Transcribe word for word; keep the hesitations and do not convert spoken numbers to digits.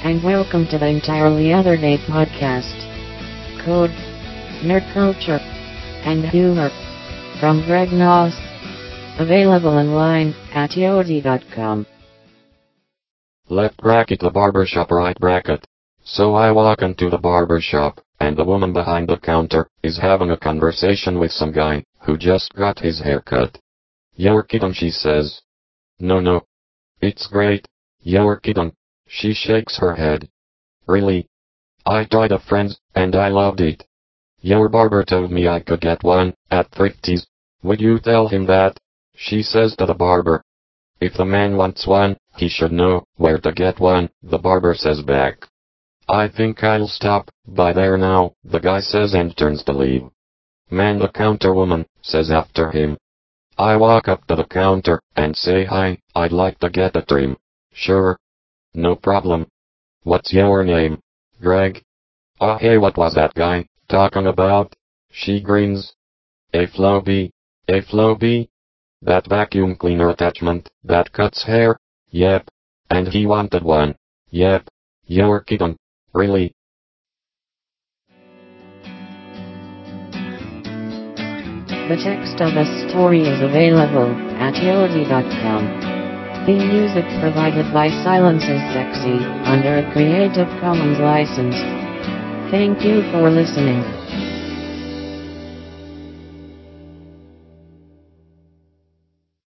and welcome to the Entirely Other Day podcast. Code, nerd culture, and humor from Greg Noss. Available online at yodi dot com. Left bracket the barbershop, right bracket. So I walk into the barbershop, and the woman behind the counter is having a conversation with some guy who just got his hair cut. "You're kidding," she says. "No, no. It's great. You're kidding." She shakes her head. "Really? I tried a friend's, and I loved it. Your barber told me I could get one at Thrifty's. Would you tell him that?" She says to the barber. "If the man wants one, he should know where to get one," the barber says back. "I think I'll stop by there now," the guy says and turns to leave. "Man," the counter woman says after him. I walk up to the counter and say, "Hi, I'd like to get a trim." "Sure. No problem. What's your name?" "Greg." "Ah, hey, what was that guy talking about?" She grins. "A Flowbee. A Flowbee? That vacuum cleaner attachment that cuts hair?" "Yep. And he wanted one." "Yep. You're kidding. Really?" The text of this story is available at yodi dot com. Theme music provided by Silence is Sexy under a Creative Commons license. Thank you for listening.